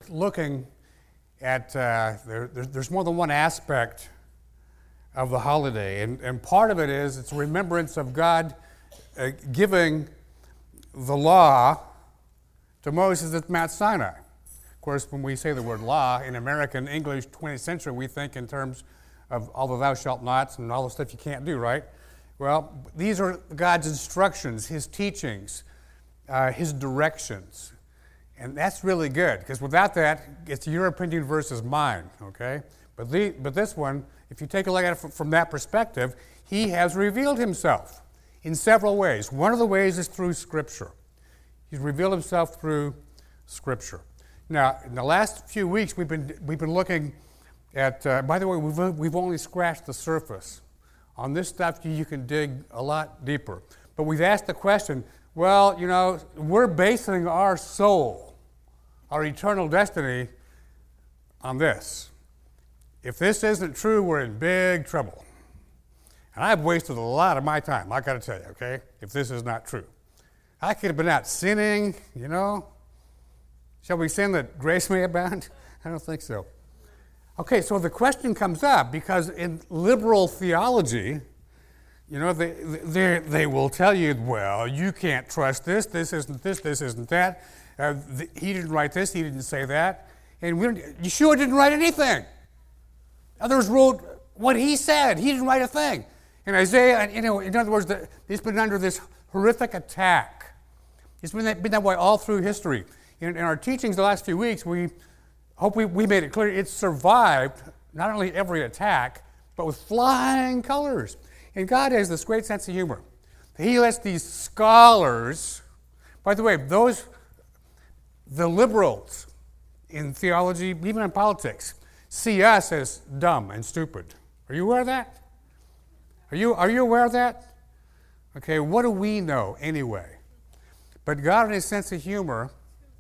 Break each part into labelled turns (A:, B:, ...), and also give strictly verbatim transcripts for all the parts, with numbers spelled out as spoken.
A: looking at, uh, there, there's more than one aspect of the holiday, and, and part of it is it's a remembrance of God uh, giving the law to Moses at Mount Sinai. Of course, when we say the word law in American English twentieth century, we think in terms of all the thou shalt nots and all the stuff you can't do, right? Well, these are God's instructions, his teachings, uh, his directions. And that's really good, because without that, it's your opinion versus mine, okay? But, the, but this one, if you take a look at it from, from that perspective, he has revealed himself in several ways. One of the ways is through Scripture. He's revealed himself through Scripture. Now, in the last few weeks, we've been, we've been looking at, uh, by the way, we've, we've only scratched the surface. On this stuff, you can dig a lot deeper. But we've asked the question, well, you know, we're basing our soul, our eternal destiny, on this. If this isn't true, we're in big trouble. And I've wasted a lot of my time, I gotta tell you, okay, if this is not true. I could have been out sinning, you know. Shall we sin that grace may abound? I don't think so. Okay, so the question comes up because in liberal theology, you know, they, they, they will tell you, well, you can't trust this, this isn't this, this isn't that. Uh, the, he didn't write this, he didn't say that. And we don't, Yeshua didn't write anything. Others wrote what he said. He didn't write a thing. And Isaiah, you know, in other words, the, he's been under this horrific attack. It's been that, been that way all through history. In, in our teachings the last few weeks, we hope we, we made it clear it survived not only every attack, but with flying colors. And God has this great sense of humor. He lets these scholars, by the way, those, the liberals in theology, even in politics, see us as dumb and stupid. Are you aware of that? Are you, are you aware of that? Okay, what do we know anyway? But God, in his sense of humor,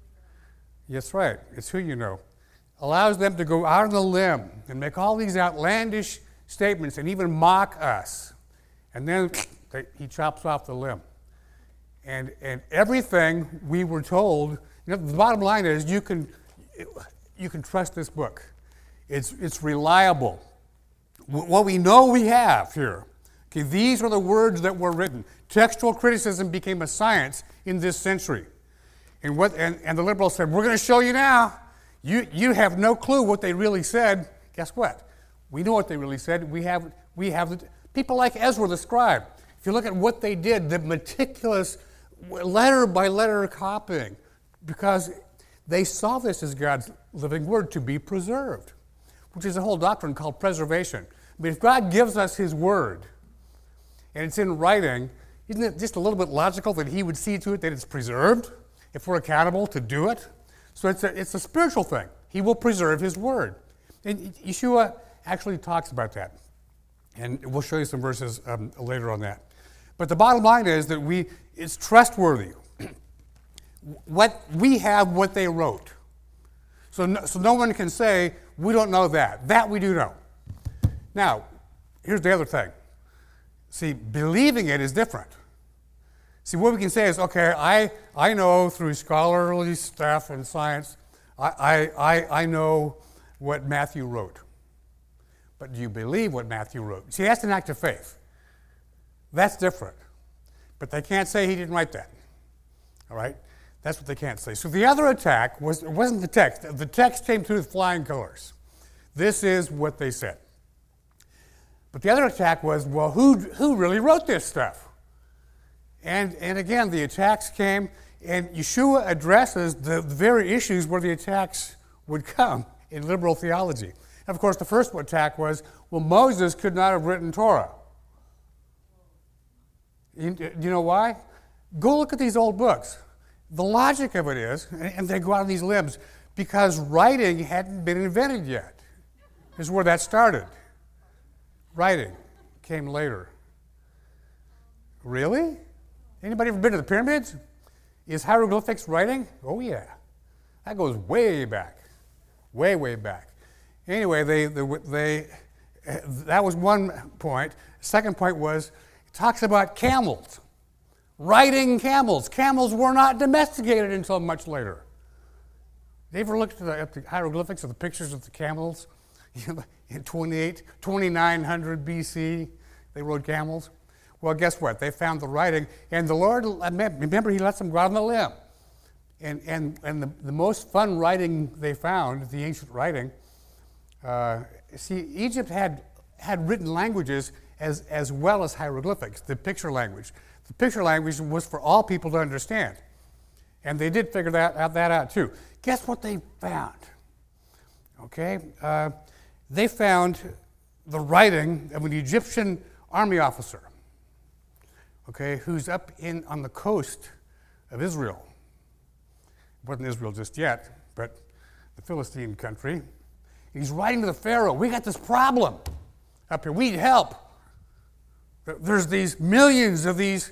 A: that's right, it's who you know, allows them to go out on the limb and make all these outlandish statements and even mock us. And then they, he chops off the limb. And, and everything we were told, you know, the bottom line is you can, you can trust this book. It's, it's reliable. What we know we have here, okay, these are the words that were written. Textual criticism became a science in this century. And, what, and, and the liberals said, we're going to show you now. You, you have no clue what they really said. Guess what? We know what they really said. We have, we have people like Ezra the scribe. If you look at what they did, the meticulous letter by letter copying, because they saw this as God's living word to be preserved, which is a whole doctrine called preservation. But if God gives us his word, and it's in writing, isn't it just a little bit logical that he would see to it that it's preserved if we're accountable to do it? So it's a, it's a spiritual thing. He will preserve his word. And Yeshua actually talks about that. And we'll show you some verses um, later on that. But the bottom line is that we it's trustworthy. What we have what they wrote. So no, so no one can say, we don't know that. That we do know. Now, here's the other thing. See, believing it is different. See, what we can say is, okay, I, I know through scholarly stuff and science, I, I, I know what Matthew wrote. But do you believe what Matthew wrote? See, that's an act of faith. That's different. But they can't say he didn't write that. All right? That's what they can't say. So the other attack was, it wasn't the text. The text came through with flying colors. This is what they said. But the other attack was, well, who, who really wrote this stuff? And, and again, the attacks came, and Yeshua addresses the, the very issues where the attacks would come in liberal theology. And of course, the first attack was, well, Moses could not have written Torah. You, do you know why? Go look at these old books. The logic of it is, and they go out on these limbs, because writing hadn't been invented yet. This is where that started. Writing came later. Really? Anybody ever been to the pyramids? Is hieroglyphics writing? Oh yeah. That goes way back. Way, way back. Anyway, they, they, they that was one point. Second point was, it talks about camels. Riding camels. Camels were not domesticated until much later. You ever looked at the, at the hieroglyphics of the pictures of the camels? In twenty-eight, twenty-nine hundred B C, they rode camels. Well, guess what? They found the writing, and the Lord, remember, he lets them go out on the limb. And, and, and the, the most fun writing they found, the ancient writing, uh, see, Egypt had, had written languages as, as well as hieroglyphics, the picture language. The picture language was for all people to understand. And they did figure that out, that out too. Guess what they found? Okay, uh, they found the writing of an Egyptian army officer, okay, who's up in on the coast of Israel. It wasn't Israel just yet, but the Philistine country. He's writing to the Pharaoh, we got this problem up here, we need help. There's these millions of these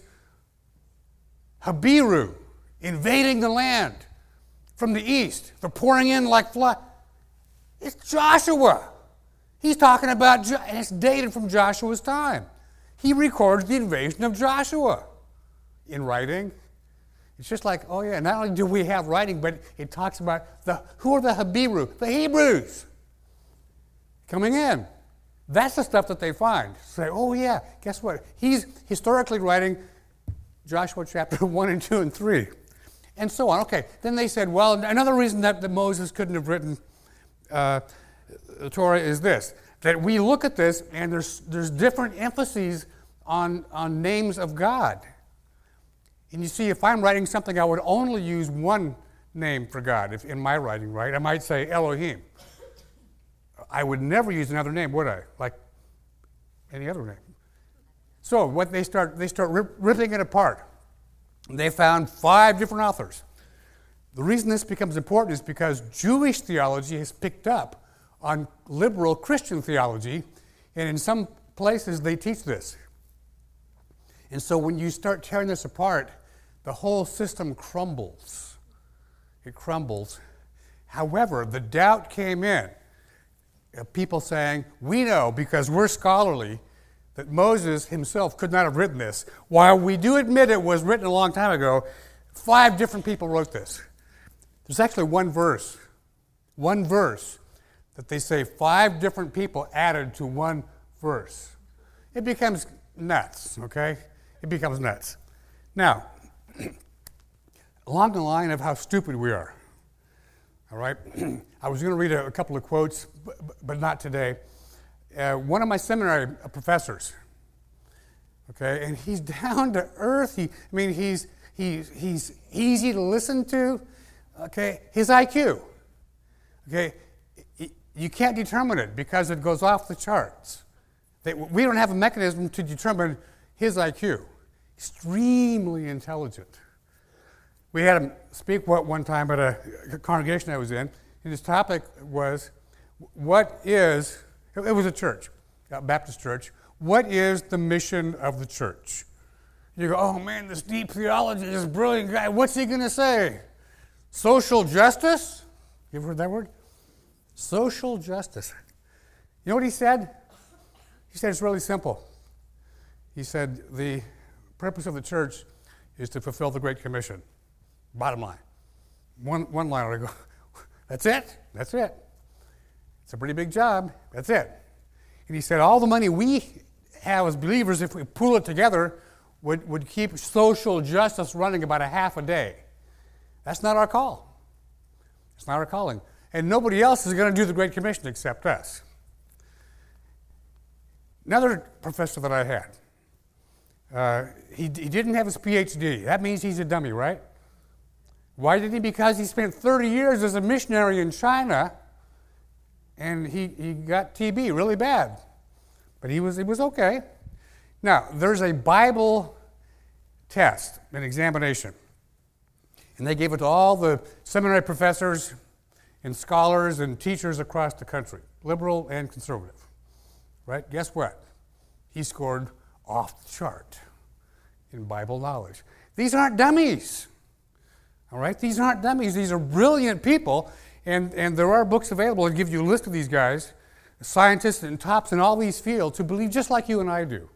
A: Habiru invading the land from the east. They're pouring in like flood. It's Joshua. He's talking about, jo- and it's dated from Joshua's time. He records the invasion of Joshua in writing. It's just like, oh yeah, not only do we have writing, but it talks about the who are the Habiru, the Hebrews coming in. That's the stuff that they find. Say, oh yeah, guess what? He's historically writing Joshua chapter one and two and three. And so on. Okay, then they said, well, another reason that, that Moses couldn't have written uh, the Torah is this, that we look at this and there's there's different emphases on, on names of God. And you see, if I'm writing something, I would only use one name for God if in my writing, right? I might say Elohim. I would never use another name, would I? Like any other name. So what they start, they start rip, ripping it apart. They found five different authors. The reason this becomes important is because Jewish theology has picked up on liberal Christian theology, and in some places they teach this. And so when you start tearing this apart, the whole system crumbles. It crumbles. However, the doubt came in. People saying, we know because we're scholarly that Moses himself could not have written this. While we do admit it was written a long time ago, five different people wrote this. There's actually one verse, one verse that they say five different people added to one verse. It becomes nuts, okay? It becomes nuts. Now, along the line of how stupid we are, all right? I was going to read a, a couple of quotes, but, but not today. Uh, one of my seminary professors, okay, and he's down to earth. He, I mean, he's, he's, he's easy to listen to, okay? His I Q, okay? You can't determine it because it goes off the charts. They, we don't have a mechanism to determine his I Q. Extremely intelligent. We had him speak one time at a congregation I was in, and his topic was, what is, it was a church, a Baptist church, what is the mission of the church? You go, oh man, this deep theology, this brilliant guy, what's he going to say? Social justice? You ever heard that word? Social justice. You know what he said? He said it's really simple. He said the purpose of the church is to fulfill the Great Commission. Bottom line. One, one line, I go, that's it? That's it. It's a pretty big job. That's it. And he said all the money we have as believers, if we pool it together, would, would keep social justice running about a half a day. That's not our call. It's not our calling. And nobody else is going to do the Great Commission except us. Another professor that I had, uh, he, he didn't have his P H D. That means he's a dummy, right? Why did he? Because he spent thirty years as a missionary in China, and he, he got T B really bad. But he was, he was okay. Now, there's a Bible test, an examination, and they gave it to all the seminary professors and scholars and teachers across the country, liberal and conservative, right? Guess what? He scored off the chart in Bible knowledge. These aren't dummies, all right? These aren't dummies. These are brilliant people, and, and there are books available that give you a list of these guys, scientists and tops in all these fields who believe just like you and I do.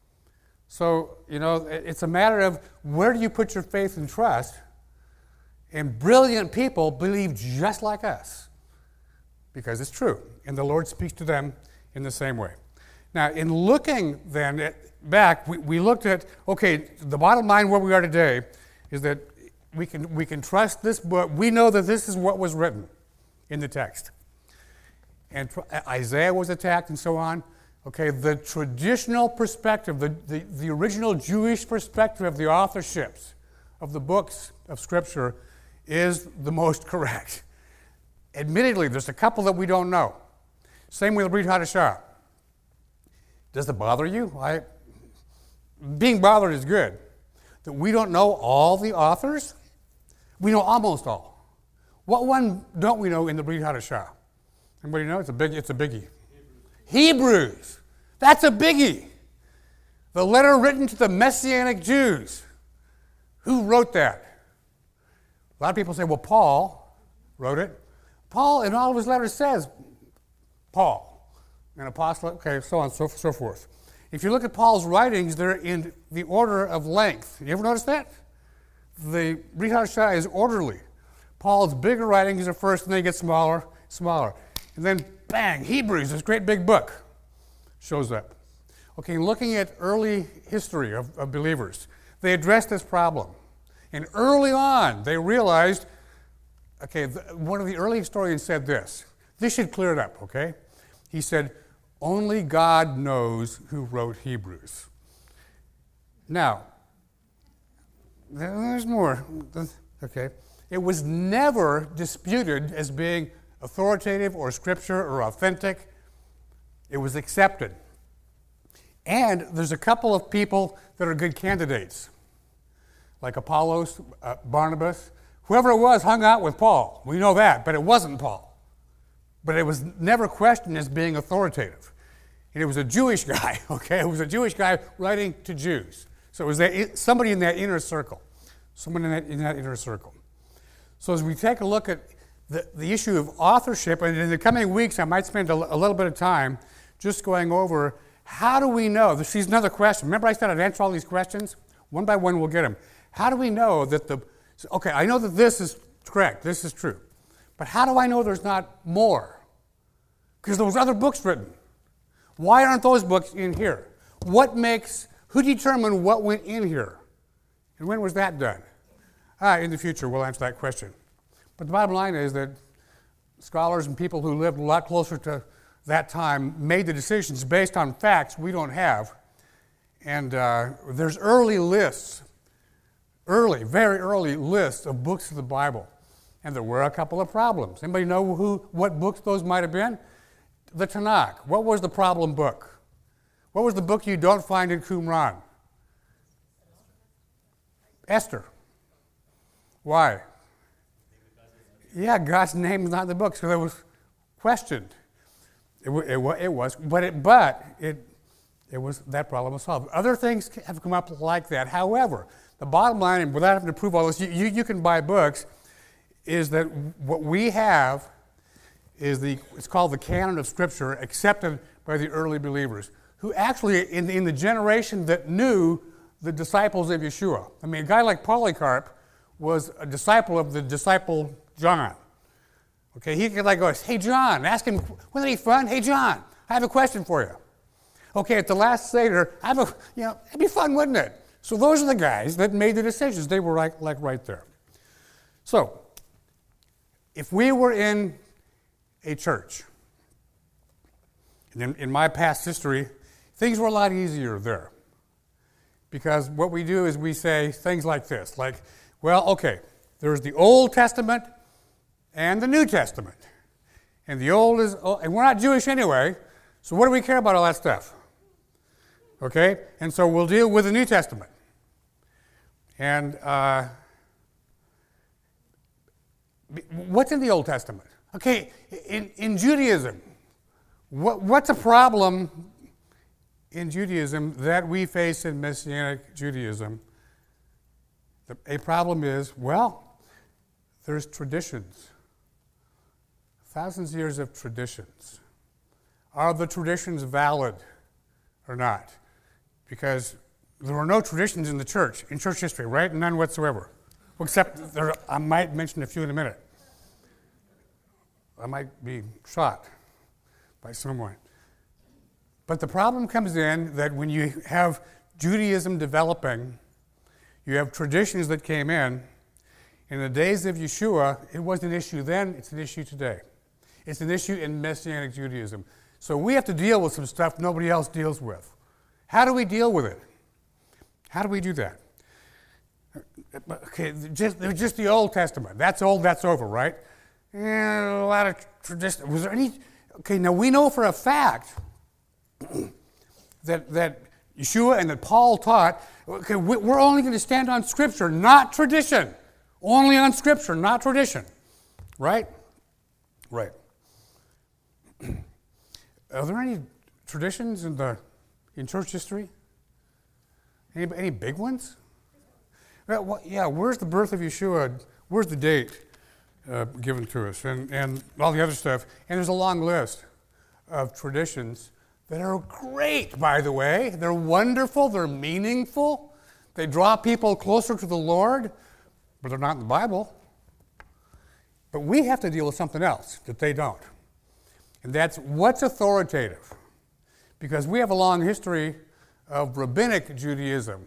A: So, you know, it's a matter of where do you put your faith and trust, And brilliant people believe just like us because it's true. And the Lord speaks to them in the same way. Now, in looking then at, back, we, we looked at, okay, the bottom line where we are today is that we can, we can trust this book. We know that this is what was written in the text. And tr- Isaiah was attacked and so on. Okay, the traditional perspective, the, the, the original Jewish perspective of the authorships of the books of Scripture is the most correct. Admittedly, there's a couple that we don't know. Same with Brit Hadashah. Does it bother you? I, being bothered is good. That we don't know all the authors? We know almost all. What one don't we know in the Brit Hadashah? Anybody know? It's a big. It's a biggie. Hebrews. Hebrews. That's a biggie. The letter written to the Messianic Jews. Who wrote that? A lot of people say, well, Paul wrote it. Paul, in all of his letters, says Paul, an apostle, okay, so on and so, so forth. If you look at Paul's writings, they're in the order of length. You ever notice that? The Brit Hadashah is orderly. Paul's bigger writings are first, and they get smaller, smaller. And then, bang, Hebrews, this great big book, shows up. Okay, looking at early history of, of believers, they addressed this problem. And early on, they realized, okay, the, one of the early historians said this. This should clear it up, okay? He said, only God knows who wrote Hebrews. Now, there's more, okay? It was never disputed as being authoritative or scripture or authentic. It was accepted. And there's a couple of people that are good candidates, like Apollos, uh, Barnabas. Whoever it was hung out with Paul. We know that, but it wasn't Paul. But it was never questioned as being authoritative. And it was a Jewish guy, okay? It was a Jewish guy writing to Jews. So it was that, somebody in that inner circle. Someone in that, in that inner circle. So as we take a look at the, the issue of authorship, and in the coming weeks I might spend a, a little bit of time just going over how do we know, this is another question. Remember I said I'd answer all these questions? One by one we'll get them. How do we know that the, okay, I know that this is correct, this is true, but how do I know there's not more? Because there was other books written. Why aren't those books in here? What makes, who determined what went in here? And when was that done? Ah, in the future we'll answer that question. But the bottom line is that scholars and people who lived a lot closer to that time made the decisions based on facts we don't have. And uh, there's early lists, early, very early lists of books of the Bible. And there were a couple of problems. Anybody know who, what books those might have been? The Tanakh. What was the problem book? What was the book you don't find in Qumran? Esther. Why? Yeah, God's name is not in the book, so it was questioned. It, it, it was, but it, but it, it was that problem was solved. Other things have come up like that. However, the bottom line, and without having to prove all this, you, you, you can buy books, is that what we have is the, it's called the canon of Scripture, accepted by the early believers, who actually, in, in the generation that knew the disciples of Yeshua. I mean, a guy like Polycarp was a disciple of the disciple John. Okay, he could like go, hey John, ask him, wasn't he fun? Hey John, I have a question for you. Okay, at the last Seder, I have a, you know, it'd be fun, wouldn't it? So those are the guys that made the decisions. They were like, like right there. So, if we were in a church, and in, in my past history, things were a lot easier there. Because what we do is we say things like this, like, well, okay, there's the Old Testament and the New Testament. And the Old is, and we're not Jewish anyway, so what do we care about all that stuff? Okay, and so we'll deal with the New Testament. And uh, what's in the Old Testament? Okay, in, in Judaism, what, what's a problem in Judaism that we face in Messianic Judaism? The, a problem is, well, there's traditions. Thousands of years of traditions. Are the traditions valid or not? Because there were no traditions in the church, in church history, right? None whatsoever. Except there, I might mention a few in a minute. I might be shot by someone. But the problem comes in that when you have Judaism developing, you have traditions that came in. In the days of Yeshua, it wasn't an issue then, it's an issue today. It's an issue in Messianic Judaism. So we have to deal with some stuff nobody else deals with. How do we deal with it? How do we do that? Okay, just, just the Old Testament. That's old, that's over, right? And a lot of tradition. Was there any? Okay, now we know for a fact that that Yeshua and that Paul taught. Okay, we're only going to stand on Scripture, not tradition. Only on Scripture, not tradition. Right? Right. Are there any traditions in the in church history? Any any big ones? Well, yeah. Where's the birth of Yeshua? Where's the date? Uh, given to us, and, and all the other stuff. And there's a long list of traditions that are great, by the way. They're wonderful, they're meaningful, they draw people closer to the Lord, but they're not in the Bible. But we have to deal with something else that they don't. And that's what's authoritative. Because we have a long history of rabbinic Judaism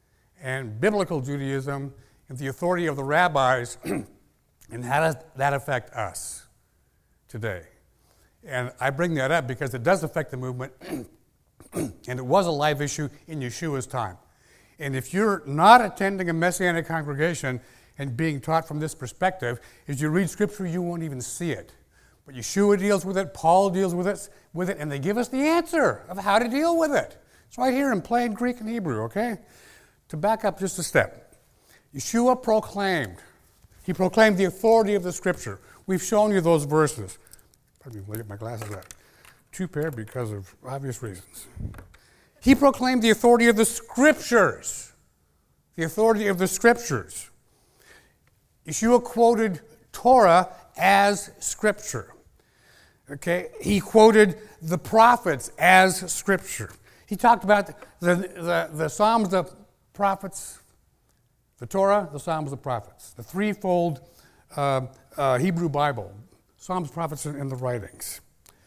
A: and biblical Judaism and the authority of the rabbis. And how does that affect us today? And I bring that up because it does affect the movement, and it was a live issue in Yeshua's time. And if you're not attending a Messianic congregation and being taught from this perspective, as you read Scripture, you won't even see it. But Yeshua deals with it, Paul deals with it, with it, and they give us the answer of how to deal with it. It's right here in plain Greek and Hebrew, okay? To back up just a step, Yeshua proclaimed. He proclaimed the authority of the Scripture. We've shown you those verses. Pardon me, let me get my glasses out. Two pair because of obvious reasons. He proclaimed the authority of the Scriptures. The authority of the Scriptures. Yeshua quoted Torah as Scripture. Okay? He quoted the prophets as Scripture. He talked about the, the, the Psalms, the prophets, the Torah, the Psalms, the prophets, the threefold uh, uh, Hebrew Bible, Psalms, prophets, and, and the writings.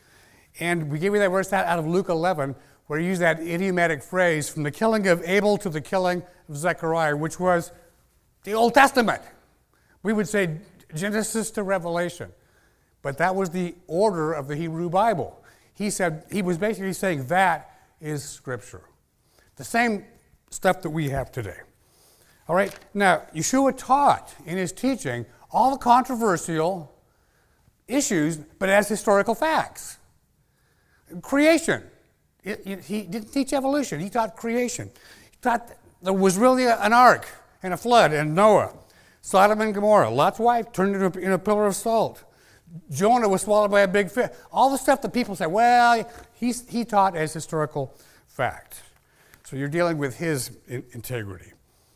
A: And we gave you that verse out of Luke eleven, where he used that idiomatic phrase, from the killing of Abel to the killing of Zechariah, which was the Old Testament. We would say Genesis to Revelation. But that was the order of the Hebrew Bible. He said, he was basically saying that is Scripture. The same stuff that we have today. All right, now, Yeshua taught in his teaching all the controversial issues, but as historical facts. Creation. It, it, he didn't teach evolution, he taught creation. He taught there was really a, an ark and a flood and Noah. Sodom and Gomorrah. Lot's wife turned into a, in a pillar of salt. Jonah was swallowed by a big fish. All the stuff that people say, well, he's, he taught as historical fact. So you're dealing with his in, integrity.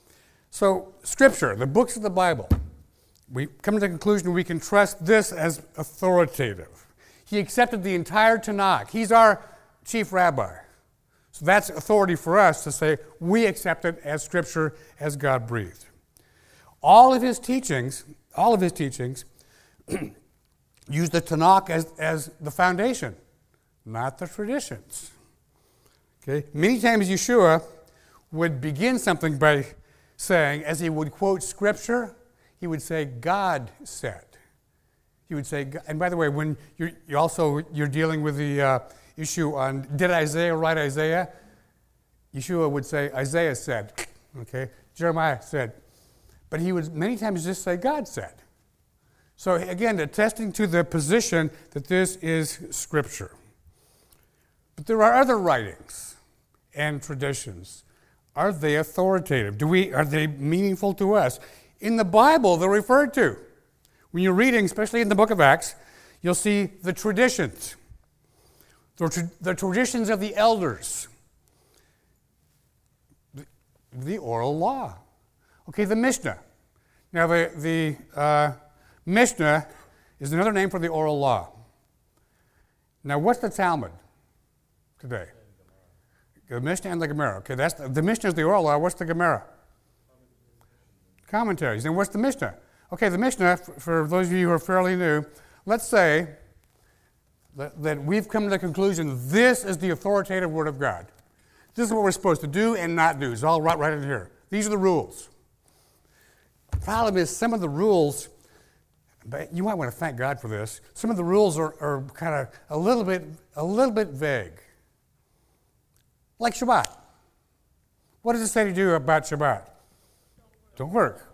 A: So, Scripture, the books of the Bible, we come to the conclusion we can trust this as authoritative. He accepted the entire Tanakh. He's our chief rabbi. So that's authority for us to say we accept it as Scripture, as God breathed. All of his teachings, all of his teachings use the Tanakh as, as the foundation, not the traditions. Okay? Many times Yeshua would begin something by saying, as he would quote Scripture, he would say, God said. He would say, and by the way, when you're, you also, you're dealing with the uh, issue on, did Isaiah write Isaiah? Yeshua would say, Isaiah said, okay? Jeremiah said. But he would many times just say, God said. So again, attesting to the position that this is Scripture. But there are other writings and traditions. Are they authoritative? Do we, are they meaningful to us? In the Bible, they're referred to. When you're reading, especially in the book of Acts, you'll see the traditions. The, tra- the traditions of the elders. The, the oral law. Okay, the Mishnah. Now, the, the uh, Mishnah is another name for the oral law. Now, what's the Talmud today? The Mishnah and the Gemara. Okay, that's the, the Mishnah is the oral law. What's the Gemara? commentaries. And what's the Mishnah? Okay, the Mishnah, for those of you who are fairly new, let's say that, that we've come to the conclusion this is the authoritative Word of God. This is what we're supposed to do and not do. It's all right, right in here. These are the rules. The problem is some of the rules, but you might want to thank God for this, some of the rules are, are kind of a little bit a little bit vague. Like Shabbat. What does it say to do about Shabbat? Don't work.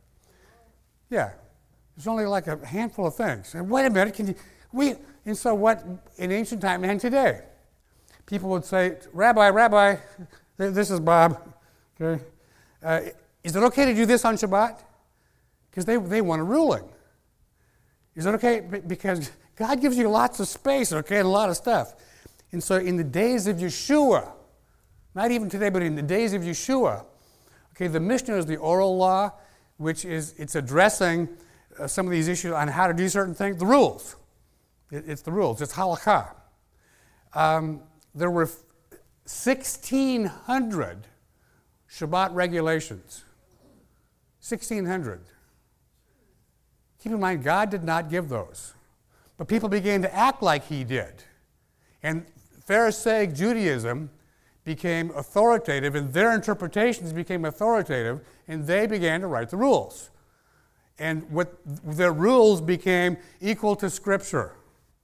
A: Yeah. There's only like a handful of things. And wait a minute, can you we and so what in ancient time and today? People would say, Rabbi, Rabbi, this is Bob. Okay. Uh, is it okay to do this on Shabbat? Because they, they want a ruling. Is it okay? Because God gives you lots of space, okay, and a lot of stuff. And so in the days of Yeshua, not even today, but in the days of Yeshua, okay, the Mishnah is the oral law, which is, it's addressing uh, some of these issues on how to do certain things, the rules. It, it's the rules, it's halakha. Um, there were sixteen hundred Shabbat regulations. sixteen hundred. Keep in mind, God did not give those. But people began to act like he did. And Pharisaic Judaism became authoritative, and their interpretations became authoritative, and they began to write the rules. And what their rules became equal to Scripture.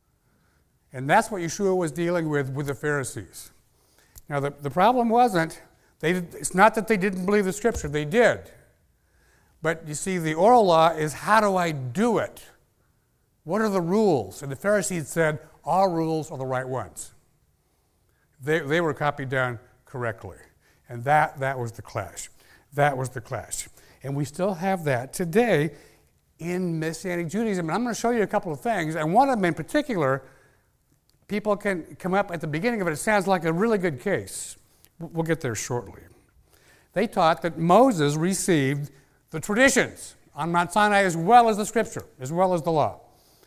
A: And that's what Yeshua was dealing with with the Pharisees. Now, the, the problem wasn't, they did, it's not that they didn't believe the Scripture, they did. But you see, the oral law is, how do I do it? What are the rules? And the Pharisees said, our rules are the right ones. They, they were copied down correctly. And that, that was the clash. That was the clash. And we still have that today in Messianic Judaism. And I'm going to show you a couple of things. And one of them in particular, people can come up at the beginning of it. It sounds like a really good case. We'll get there shortly. They taught that Moses received the traditions on Mount Sinai as well as the Scripture, as well as the law.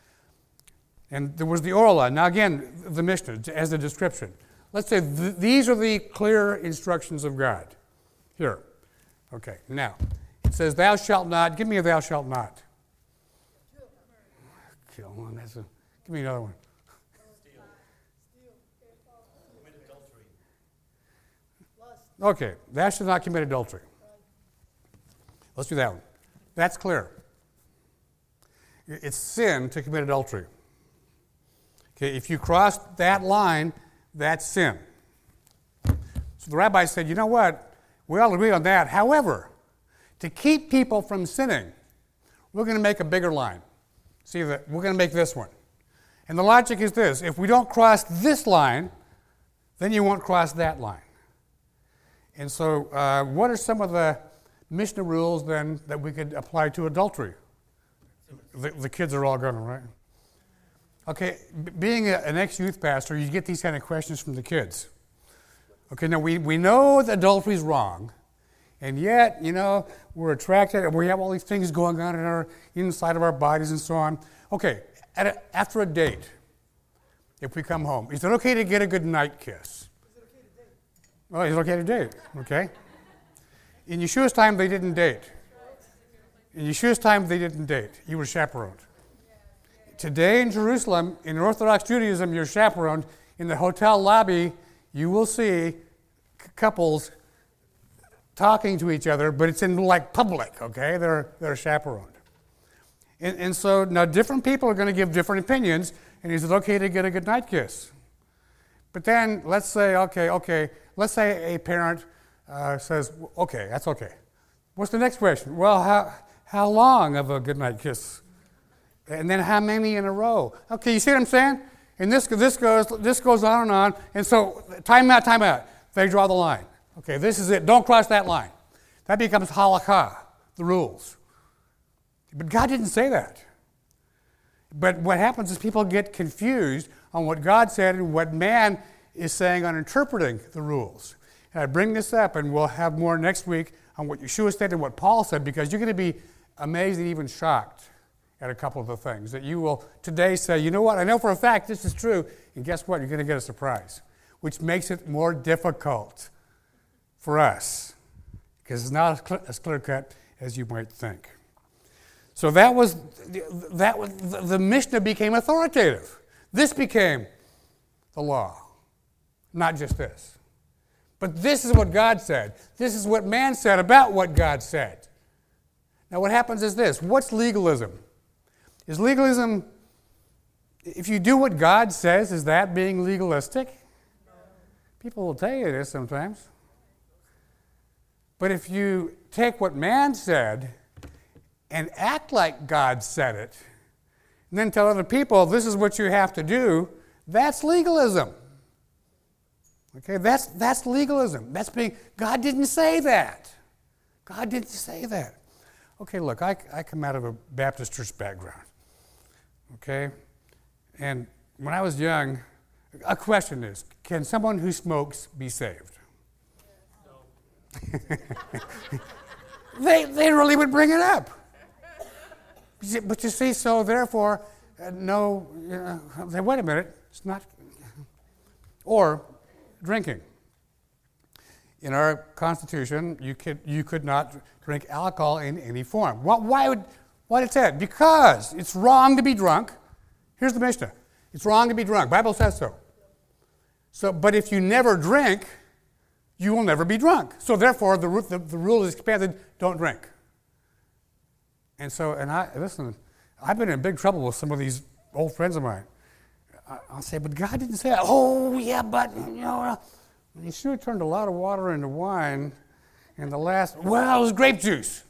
A: And there was the oral law. Now again, the Mishnah as a description. Let's say th- these are the clear instructions of God. Here. Okay, now, it says, thou shalt not. Give me a thou shalt not. Kill one. That's a, give me another one. Okay, thou shalt not commit adultery. Let's do that one. That's clear. It's sin to commit adultery. Okay, if you cross that line, that's sin. So the rabbi said, you know what? We all agree on that. However, to keep people from sinning, we're going to make a bigger line. See, that we're going to make this one. And the logic is this. If we don't cross this line, then you won't cross that line. And so uh, what are some of the Mishnah rules then that we could apply to adultery? The, the kids are all going, right? Okay, b- being a, an ex-youth pastor, you get these kind of questions from the kids. Okay, now we, we know that adultery is wrong, and yet, you know, we're attracted, and we have all these things going on in our inside of our bodies and so on. Okay, at a, after a date, if we come home, is it okay to get a good night kiss? Is it okay to date? Well, it's okay to date, okay? In Yeshua's time, they didn't date. In Yeshua's time, they didn't date. You were chaperoned. Today in Jerusalem, in Orthodox Judaism, you're chaperoned. In the hotel lobby, you will see c- couples talking to each other, but it's in like public, okay? They're, they're chaperoned. And, and so now different people are going to give different opinions, and is it okay to get a goodnight kiss? But then let's say, okay, okay, let's say a parent uh, says, okay, that's okay. What's the next question? Well, how, how long of a goodnight kiss? And then how many in a row? Okay, you see what I'm saying? And this, this, goes, this goes on and on. And so time out, time out. They draw the line. Okay, this is it. Don't cross that line. That becomes halakha, the rules. But God didn't say that. But what happens is people get confused on what God said and what man is saying on interpreting the rules. And I bring this up, and we'll have more next week on what Yeshua said and what Paul said, because you're going to be amazed and even shocked at a couple of the things that you will today say, you know what, I know for a fact this is true, and guess what, you're going to get a surprise, which makes it more difficult for us, because it's not as clear-cut as you might think. So that was, that was the Mishnah became authoritative. This became the law, not just this. But this is what God said. This is what man said about what God said. Now what happens is this. What's legalism? Is legalism, if you do what God says, is that being legalistic? No. People will tell you it is sometimes. But if you take what man said and act like God said it, and then tell other people this is what you have to do, that's legalism. Okay, that's that's legalism. That's being, God didn't say that. God didn't say that. Okay, look, I, I come out of a Baptist church background. Okay? And when I was young, a question is, can someone who smokes be saved? No. they, they really would bring it up. But you see, so therefore, uh, no, you know, wait a minute, it's not. Or drinking. In our Constitution, you could you could not drink alcohol in any form. Why, why would why did it say it? Because it's wrong to be drunk. Here's the Mishnah. It's wrong to be drunk. Bible says so. So, but if you never drink, you will never be drunk. So therefore, the the, the rule is expanded: don't drink. And so, and I listen. I've been in big trouble with some of these old friends of mine. I'll say, but God didn't say that. Oh, yeah, but, you know, he sure turned a lot of water into wine. And the last, well, it was grape juice.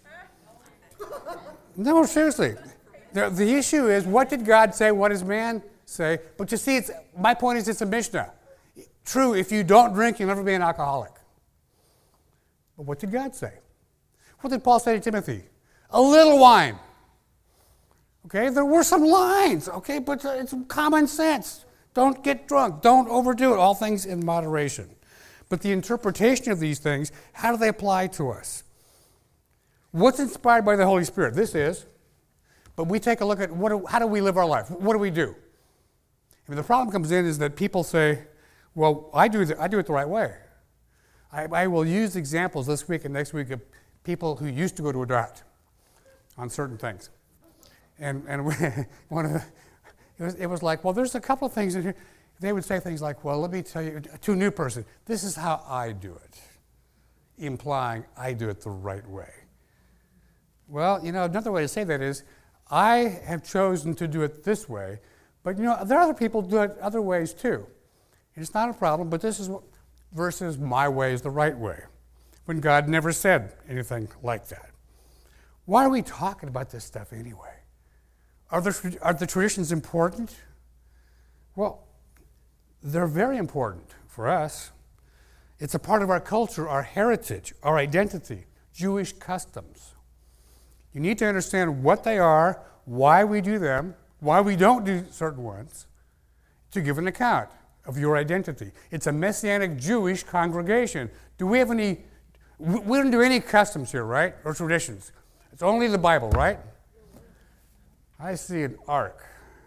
A: No, seriously. The, the issue is, what did God say? What does man say? But you see, it's, my point is it's a Mishnah. True, if you don't drink, you'll never be an alcoholic. But what did God say? What did Paul say to Timothy? A little wine. Okay, there were some lines, okay, but it's common sense. Don't get drunk. Don't overdo it. All things in moderation. But the interpretation of these things, how do they apply to us? What's inspired by the Holy Spirit? This is. But we take a look at what do, how do we live our life? What do we do? I mean, the problem comes in is that people say, well, I do, the, I do it the right way. I, I will use examples this week and next week of people who used to go to a dot on certain things. And and we, one of the, it was, it was like, well, there's a couple of things in here. They would say things like, well, let me tell you, to a new person, this is how I do it, implying I do it the right way. Well, you know, another way to say that is, I have chosen to do it this way, but you know, there are other people who do it other ways too. And it's not a problem, but this is what, versus my way is the right way, when God never said anything like that. Why are we talking about this stuff anyway? Are the, are the traditions important? Well, they're very important for us. It's a part of our culture, our heritage, our identity, Jewish customs. You need to understand what they are, why we do them, why we don't do certain ones, to give an account of your identity. It's a Messianic Jewish congregation. Do we have any, we don't do any customs here, right? Or traditions. It's only the Bible, right? I see an ark.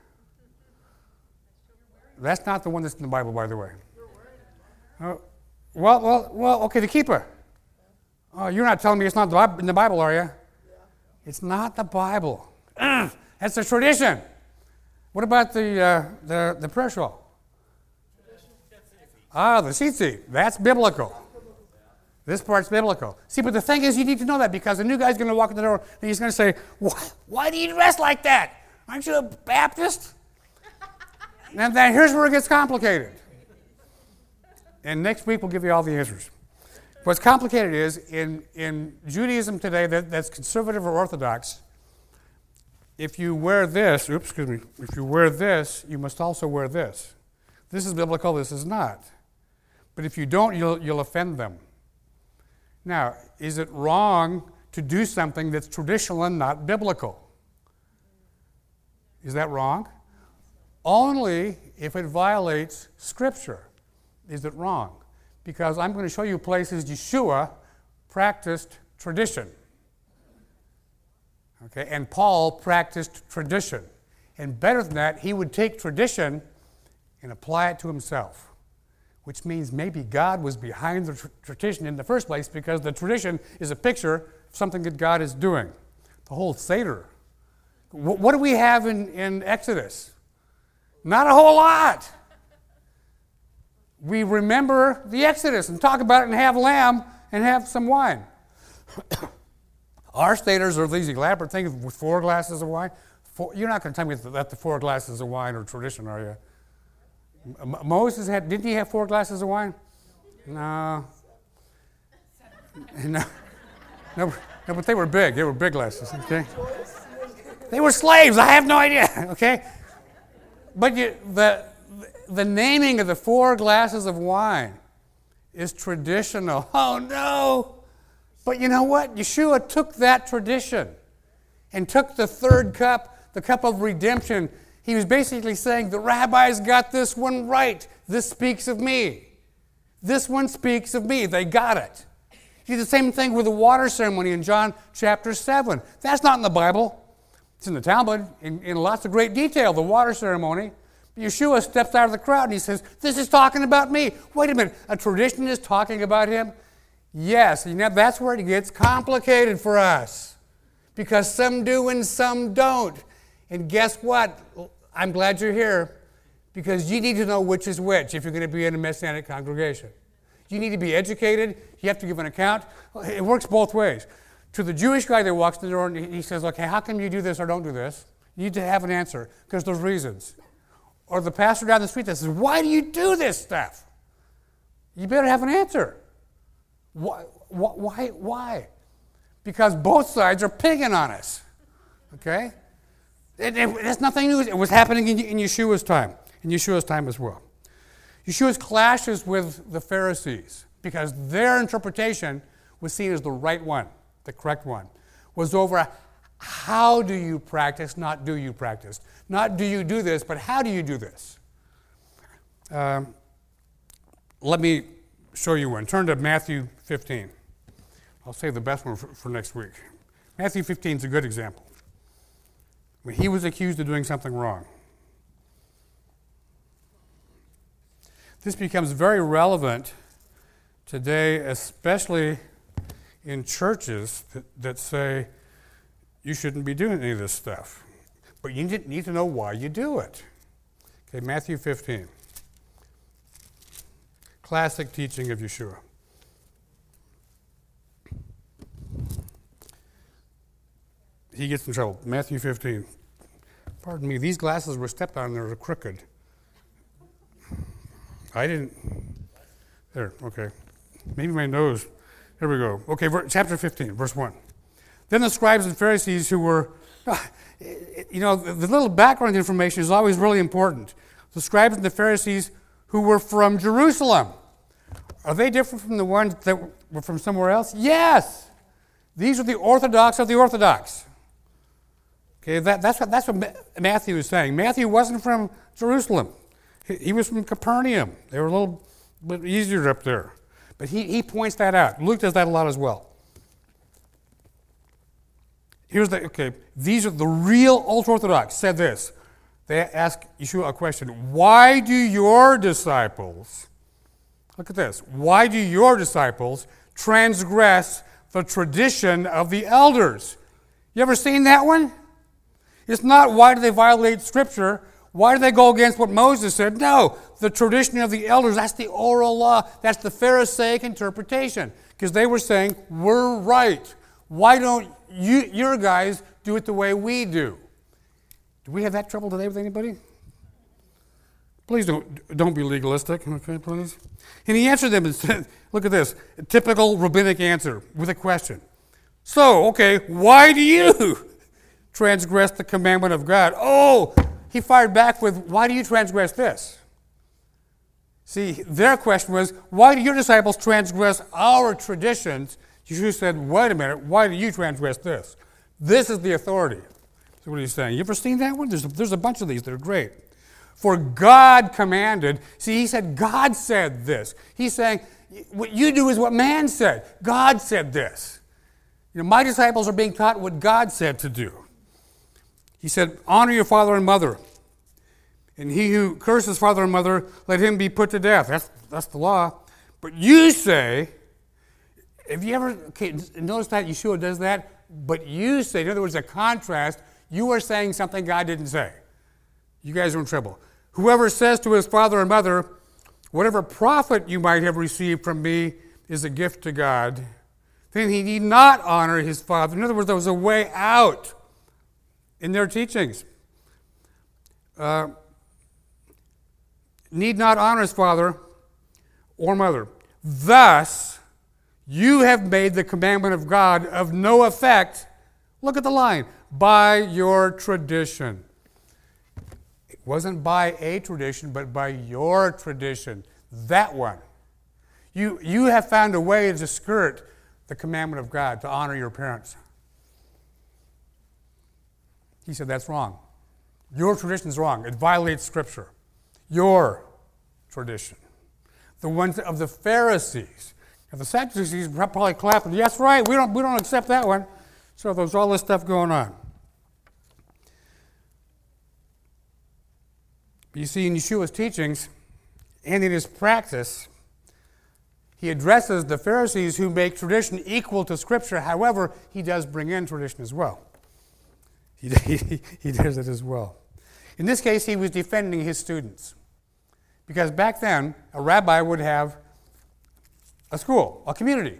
A: That's not the one that's in the Bible, by the way. Uh, well, well, well. Okay, the kippah. Oh, you're not telling me it's not in the Bible, are you? It's not the Bible. That's a tradition. What about the uh, the the prayer shawl? Ah, the tzitzit. That's biblical. This part's biblical. See, but the thing is, you need to know that because the new guy's going to walk in the door and he's going to say, why, why do you dress like that? Aren't you a Baptist? And then here's where it gets complicated. And next week we'll give you all the answers. What's complicated is, in, in Judaism today that, that's conservative or orthodox, if you wear this, oops, excuse me, if you wear this, you must also wear this. This is biblical, this is not. But if you don't, you'll, you'll offend them. Now, is it wrong to do something that's traditional and not biblical? Is that wrong? Only if it violates Scripture is it wrong. Because I'm going to show you places Yeshua practiced tradition. Okay, and Paul practiced tradition. And better than that, he would take tradition and apply it to himself. Which means maybe God was behind the tr- tradition in the first place because the tradition is a picture something that God is doing. The whole Seder. What, what do we have in, in Exodus? Not a whole lot. We remember the Exodus and talk about it and have lamb and have some wine. Our Seders are these elaborate things with four glasses of wine. Four, you're not going to tell me that the four glasses of wine are tradition, are you? M- Moses had, didn't he have four glasses of wine? No. No. No, no, but they were big. They were big glasses, okay? They were slaves. I have no idea, okay? But you, the, the naming of the four glasses of wine is traditional. Oh, no. But you know what? Yeshua took that tradition and took the third cup, the cup of redemption. He was basically saying, the rabbis got this one right. This speaks of me. This one speaks of me. They got it. He did the same thing with the water ceremony in John chapter seven. That's not in the Bible. It's in the Talmud in, in lots of great detail, the water ceremony. Yeshua steps out of the crowd and he says, this is talking about me. Wait a minute, a tradition is talking about him? Yes, you know, that's where it gets complicated for us. Because some do and some don't. And guess what? I'm glad you're here. Because you need to know which is which if you're going to be in a Messianic congregation. You need to be educated. You have to give an account. It works both ways. To the Jewish guy that walks in the door and he says, okay, how come you do this or don't do this? You need to have an answer because there's reasons. Or the pastor down the street that says, why do you do this stuff? You better have an answer. Why? Why? Why? Because both sides are picking on us. Okay? It, it, it's nothing new. It was happening in, in Yeshua's time. In Yeshua's time as well. Yeshua's clashes with the Pharisees because their interpretation was seen as the right one, the correct one, was over how do you practice, not do you practice. Not do you do this, but how do you do this? Um, let me show you one. Turn to Matthew fifteen. I'll save the best one for, for next week. Matthew fifteen is a good example. When he was accused of doing something wrong. This becomes very relevant today, especially in churches that, that say you shouldn't be doing any of this stuff. But you need to know why you do it. Okay, Matthew fifteen. Classic teaching of Yeshua. He gets in trouble. Matthew fifteen. Pardon me, these glasses were stepped on and they're crooked. I didn't. There, okay. Maybe my nose. There we go. Okay, chapter fifteen, verse one. Then the scribes and Pharisees who were, you know, the little background information is always really important. The scribes and the Pharisees who were from Jerusalem. Are they different from the ones that were from somewhere else? Yes. These are the Orthodox of the Orthodox. Okay, that, that's what that's what Matthew is saying. Matthew wasn't from Jerusalem. He, he was from Capernaum. They were a little bit easier up there. But he, he points that out. Luke does that a lot as well. Here's the, okay, these are the real ultra-Orthodox said this. They ask Yeshua a question. Why do your disciples, look at this, why do your disciples transgress the tradition of the elders? You ever seen that one? It's not why do they violate Scripture, why do they go against what Moses said? No, the tradition of the elders, that's the oral law, that's the Pharisaic interpretation. Because they were saying, we're right. Why don't you, your guys do it the way we do? Do we have that trouble today with anybody? Please don't, don't be legalistic, okay, please? And he answered them and said, look at this, a typical rabbinic answer with a question. So, okay, why do you transgress the commandment of God? Oh, he fired back with, why do you transgress this? See, their question was, why do your disciples transgress our traditions? Jesus said, wait a minute, why do you transgress this? This is the authority. So what he's saying. You ever seen that one? There's a, there's a bunch of these that are great. For God commanded, see, he said, God said this. He's saying, what you do is what man said. God said this. You know, my disciples are being taught what God said to do. He said, honor your father and mother. And he who curses father and mother, let him be put to death. That's, that's the law. But you say, Have you ever okay, noticed that Yeshua does that? But you say, in other words, a contrast, you are saying something God didn't say. You guys are in trouble. Whoever says to his father or mother, whatever profit you might have received from me is a gift to God, then he need not honor his father. In other words, there was a way out in their teachings. Uh, need not honor his father or mother. Thus, you have made the commandment of God of no effect. Look at the line. By your tradition. It wasn't by a tradition, but by your tradition. That one. You, you have found a way to skirt the commandment of God, to honor your parents. He said, that's wrong. Your tradition is wrong. It violates Scripture. Your tradition. The ones of the Pharisees. And the Sadducees probably clapping, yes, right, we don't, we don't accept that one. So there's all this stuff going on. But you see, in Yeshua's teachings and in his practice, he addresses the Pharisees who make tradition equal to Scripture. However, he does bring in tradition as well. He, he, he does it as well. In this case, he was defending his students. Because back then, a rabbi would have a school, a community.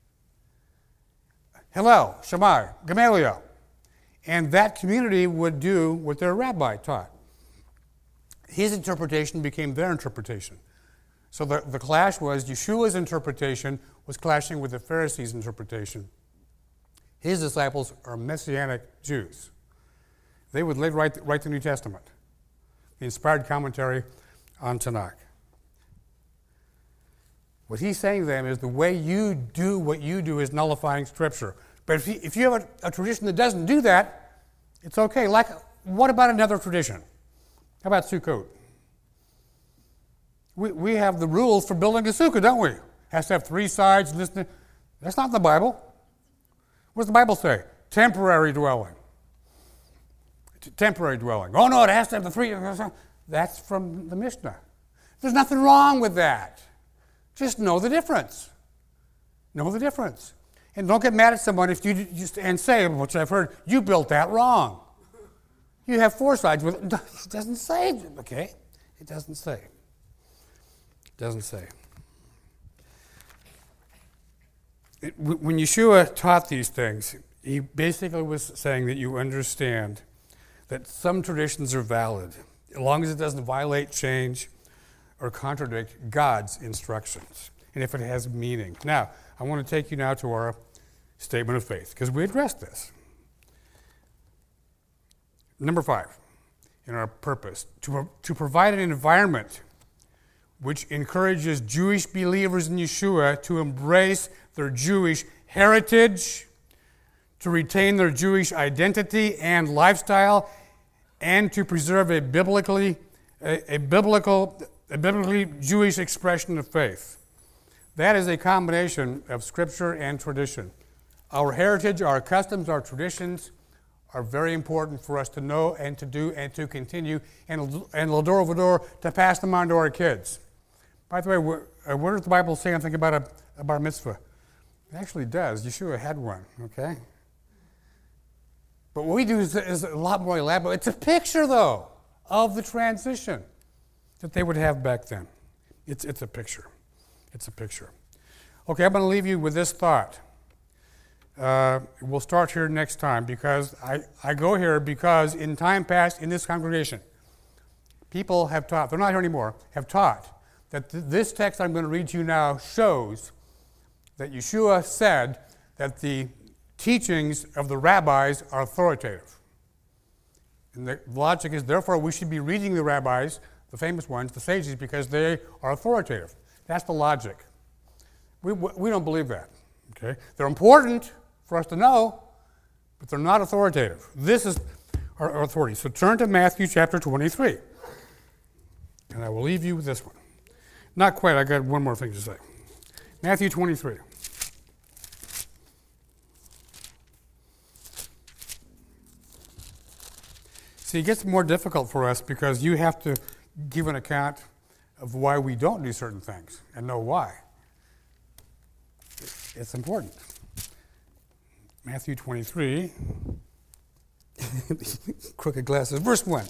A: Hillel, Shammai, Gamaliel. And that community would do what their rabbi taught. His interpretation became their interpretation. So the, the clash was Yeshua's interpretation was clashing with the Pharisees' interpretation. His disciples are Messianic Jews. They would later write, write the New Testament, the inspired commentary on Tanakh. What he's saying to them is the way you do what you do is nullifying Scripture. But if you, if you have a, a tradition that doesn't do that, it's okay. Like, what about another tradition? How about Sukkot? We, we have the rules for building a sukkah, don't we? It has to have three sides. And this, that's not in the Bible. What does the Bible say? Temporary dwelling. Temporary dwelling. Oh, no, it has to have the three. That's from the Mishnah. There's nothing wrong with that. Just know the difference. Know the difference. And don't get mad at someone if you just and say, which I've heard, you built that wrong. You have four sides with it. It doesn't say, okay? It doesn't say. It doesn't say. It, when Yeshua taught these things, he basically was saying that you understand that some traditions are valid, as long as it doesn't violate, change, or contradict God's instructions, and if it has meaning. Now, I want to take you now to our statement of faith, because we addressed this. Number five, in our purpose, to, to provide an environment which encourages Jewish believers in Yeshua to embrace their Jewish heritage, to retain their Jewish identity and lifestyle, and to preserve a biblically, a, a biblical, a biblically Jewish expression of faith. That is a combination of Scripture and tradition. Our heritage, our customs, our traditions are very important for us to know and to do and to continue, and, and l'dor v'dor, to pass them on to our kids. By the way, where, uh, where does the Bible say anything about a, a bar mitzvah? It actually does. Yeshua had one, okay? But what we do is, is a lot more elaborate. It's a picture, though, of the transition that they would have back then. It's, it's a picture. It's a picture. Okay, I'm going to leave you with this thought. Uh, we'll start here next time because I, I go here because in time past in this congregation, people have taught, they're not here anymore, have taught that th- this text I'm going to read to you now shows that Yeshua said that the teachings of the rabbis are authoritative. And the logic is, therefore, we should be reading the rabbis, the famous ones, the sages, because they are authoritative. That's the logic. We, we don't believe that. Okay? They're important for us to know, but they're not authoritative. This is our, our authority. So turn to Matthew chapter twenty-three. And I will leave you with this one. Not quite, I got one more thing to say. Matthew twenty-three. See, it gets more difficult for us because you have to give an account of why we don't do certain things and know why. it's important. Matthew twenty-three, crooked glasses, verse one.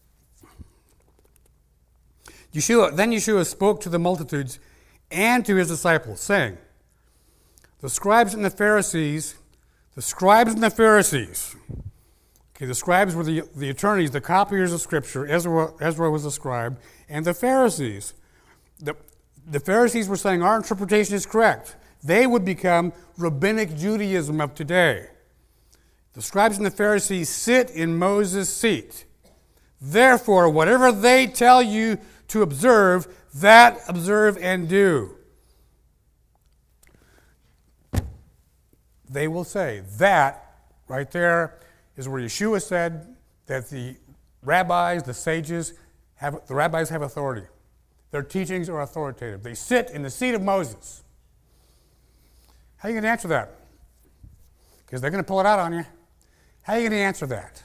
A: Yeshua, then Yeshua spoke to the multitudes and to his disciples, saying, the scribes and the Pharisees, the scribes and the Pharisees, okay, the scribes were the, the attorneys, the copiers of Scripture, Ezra, Ezra was a scribe, and the Pharisees. The, the Pharisees were saying our interpretation is correct. They would become rabbinic Judaism of today. The scribes and the Pharisees sit in Moses' seat. Therefore, whatever they tell you to observe, that observe and do. They will say that right there is where Yeshua said that the rabbis, the sages, have the rabbis have authority. Their teachings are authoritative. They sit in the seat of Moses. How are you going to answer that? Because they're going to pull it out on you. How are you going to answer that?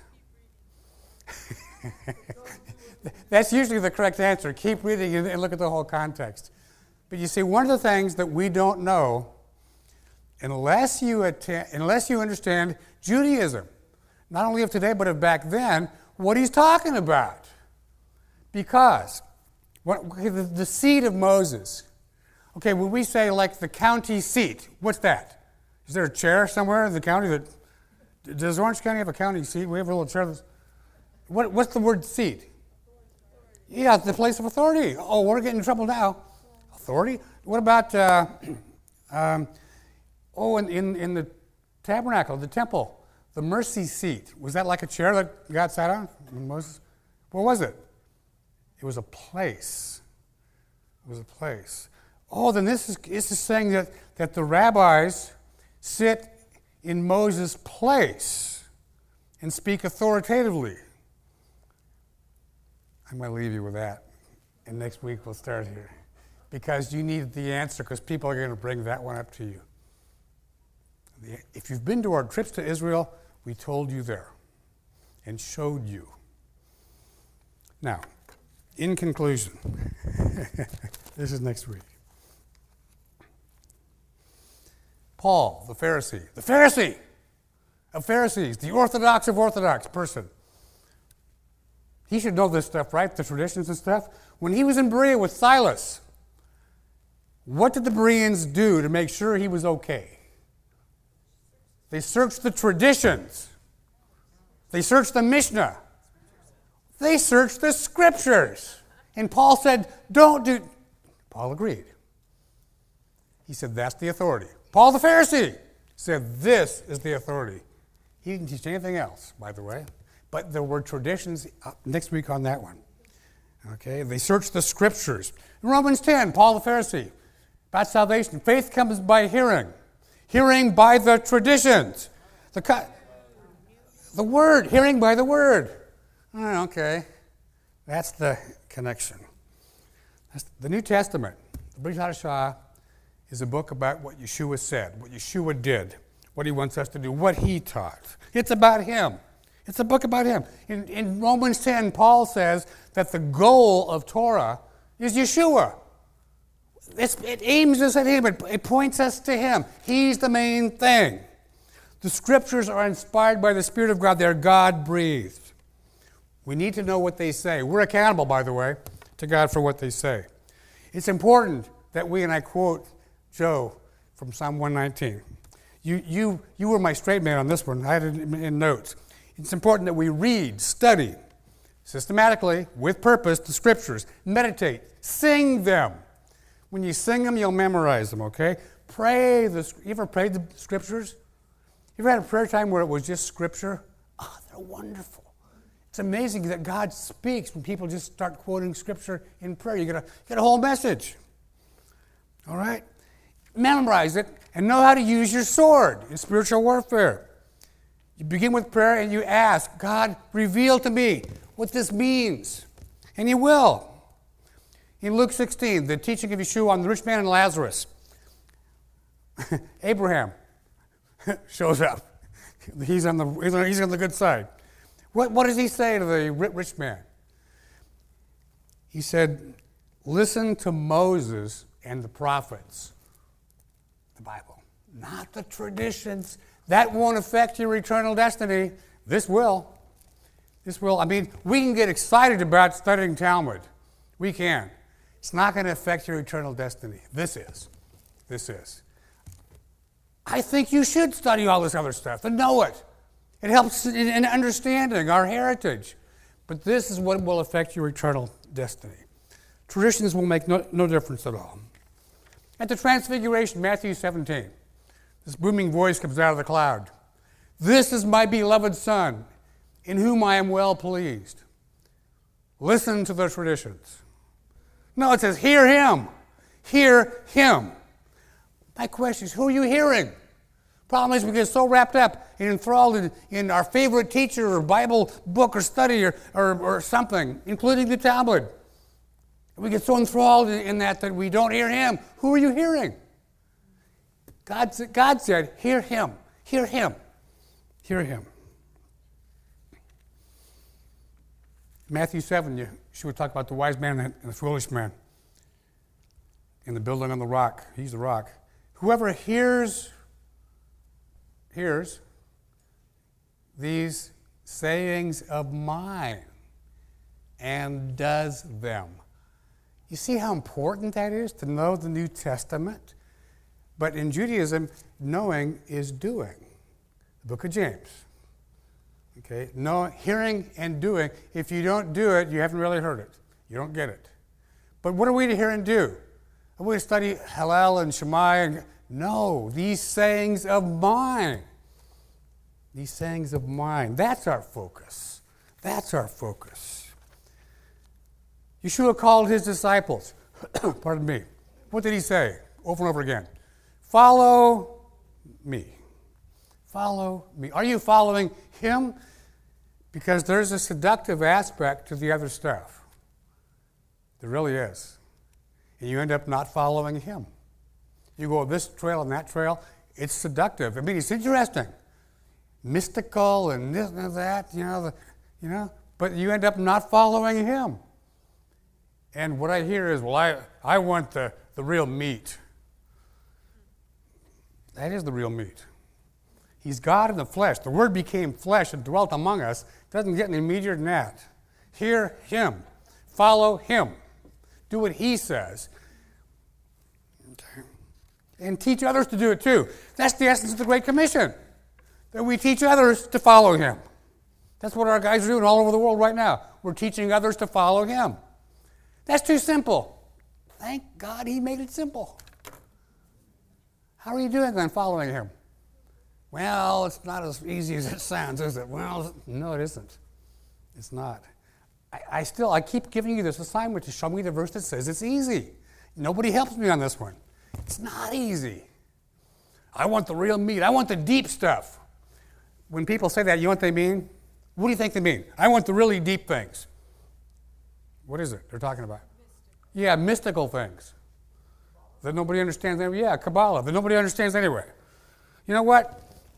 A: That's usually the correct answer. Keep reading and look at the whole context. But you see, one of the things that we don't know, unless you attend, unless you understand Judaism, not only of today but of back then, what he's talking about. Because what, the, the seat of Moses. Okay, when we say like the county seat, what's that? Is there a chair somewhere in the county that does Orange County have a county seat? We have a little chair. That's, what, what's the word seat? Yeah, the place of authority. Oh, we're getting in trouble now. Authority? What about, uh, um, oh, in, in, in the tabernacle, the temple, the mercy seat. Was that like a chair that God sat on when Moses? What was it? It was a place. It was a place. Oh, then this is, this is saying that, that the rabbis sit in Moses' place and speak authoritatively. I'm going to leave you with that. And next week we'll start here. Because you need the answer, because people are going to bring that one up to you. If you've been to our trips to Israel, we told you there and showed you. Now, in conclusion, this is next week. Paul, the Pharisee, the Pharisee of Pharisees, the Orthodox of Orthodox person. He should know this stuff, right? The traditions and stuff. When he was in Berea with Silas, what did the Bereans do to make sure he was okay? They searched the traditions. They searched the Mishnah. They searched the Scriptures. And Paul said, don't do... Paul agreed. He said, that's the authority. Paul the Pharisee said, this is the authority. He didn't teach anything else, by the way. But there were traditions uh, next week on that one. Okay, they searched the Scriptures. In Romans ten, Paul the Pharisee, about salvation. Faith comes by hearing. Hearing by the traditions. The, the Word, hearing by the Word. Oh, okay, that's the connection. That's the New Testament, the Brit Hadashah, is a book about what Yeshua said, what Yeshua did, what he wants us to do, what he taught. It's about him. It's a book about him. In, in Romans ten, Paul says that the goal of Torah is Yeshua. It's, it aims us at him. It, it points us to him. He's the main thing. The Scriptures are inspired by the Spirit of God. They're God-breathed. We need to know what they say. We're accountable, by the way, to God for what they say. It's important that we, and I quote Joe from Psalm one nineteen. You, you, you were my straight man on this one. I had it in, in notes. It's important that we read, study, systematically, with purpose, the Scriptures. Meditate. Sing them. When you sing them, you'll memorize them, okay? Pray. The, you ever prayed the Scriptures? You ever had a prayer time where it was just Scripture? Oh, they're wonderful. It's amazing that God speaks when people just start quoting Scripture in prayer. You get a, get a whole message. All right? Memorize it and know how to use your sword in spiritual warfare. You begin with prayer and you ask, God, reveal to me what this means. And he will. In Luke sixteen, the teaching of Yeshua on the rich man and Lazarus, Abraham shows up. He's on the, he's on the good side. What, what does he say to the rich man? He said, listen to Moses and the prophets. The Bible. not the traditions. That won't affect your eternal destiny. This will. This will. I mean, we can get excited about studying Talmud. We can. It's not going to affect your eternal destiny. This is. This is. I think you should study all this other stuff and know it. It helps in, in understanding our heritage. But this is what will affect your eternal destiny. Traditions will make no, no difference at all. At the Transfiguration, Matthew seventeen, this booming voice comes out of the cloud. This is my beloved Son, in whom I am well pleased. Listen to the traditions. No, it says, hear him. Hear him. My question is, who are you hearing? Problem is we get so wrapped up and enthralled in, in our favorite teacher or Bible book or study or, or, or something, including the Talmud. We get so enthralled in, in that that we don't hear him. Who are you hearing? God, God said, hear him. Hear him. Hear him. Matthew seven, you should talk about the wise man and the foolish man in the building on the rock. He's the rock. Whoever hears, hears these sayings of mine and does them. You see how important that is to know the New Testament? But in Judaism, knowing is doing. The book of James. Okay, no, hearing and doing. If you don't do it, you haven't really heard it. You don't get it. But what are we to hear and do? Are we to study Hallel and Shammai? And, no, these sayings of mine. These sayings of mine. That's our focus. That's our focus. Yeshua called his disciples. Pardon me. What did he say over and over again? Follow me. Follow me. Are you following him? Because there's a seductive aspect to the other stuff. There really is. And you end up not following him. You go this trail and that trail, it's seductive. I mean, it's interesting. Mystical and this and that, you know, the, you know, but you end up not following him. And what I hear is, well, I, I want the, the real meat. That is the real meat. He's God in the flesh. The Word became flesh and dwelt among us. Doesn't get any meatier than that. Hear him. Follow him. Do what he says. Okay. And teach others to do it too. That's the essence of the Great Commission. That we teach others to follow him. That's what our guys are doing all over the world right now. We're teaching others to follow him. That's too simple. Thank God he made it simple. How are you doing then following him? Well, it's not as easy as it sounds, is it? Well, no, it isn't. It's not. I, I still, I keep giving you this assignment to show me the verse that says it's easy. Nobody helps me on this one. It's not easy. I want the real meat. I want the deep stuff. When people say that, you know what they mean? What do you think they mean? I want the really deep things. What is it they're talking about? Mystical. Yeah, mystical things that nobody understands. Yeah, Kabbalah, that nobody understands anyway. You know what?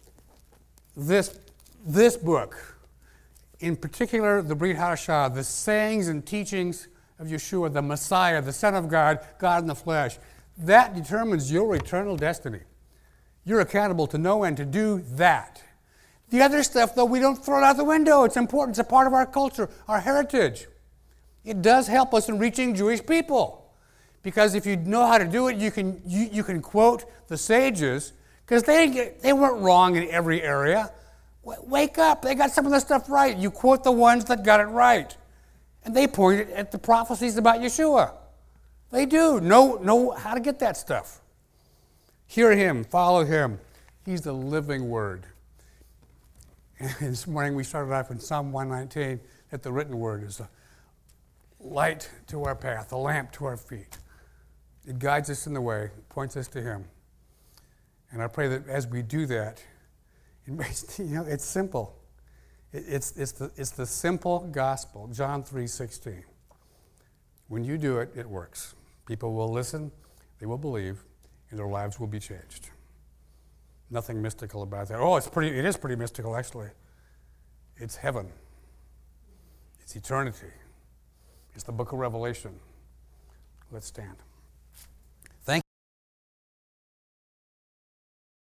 A: This, this book, in particular, the Brit Hadashah, the sayings and teachings of Yeshua, the Messiah, the Son of God, God in the flesh, that determines your eternal destiny. You're accountable to know and to do that. The other stuff, though, we don't throw it out the window. It's important. It's a part of our culture, our heritage. It does help us in reaching Jewish people. Because if you know how to do it, you can, you, you can quote the sages, because they, they weren't wrong in every area. W- wake up. They got some of the stuff right. You quote the ones that got it right. And they pointed at the prophecies about Yeshua. They do. Know, know how to get that stuff. Hear him. Follow him. He's the living word. And this morning we started off in Psalm one nineteen that the written word is a light to our path, a lamp to our feet. It guides us in the way, points us to him. And I pray that as we do that, it makes, you know, it's simple. It, it's, it's, the, it's the simple gospel, John three sixteen. When you do it, it works. People will listen, they will believe, and their lives will be changed. Nothing mystical about that. Oh, it's pretty, it is pretty mystical, actually. It's heaven. It's eternity. It's the book of Revelation. Let's stand.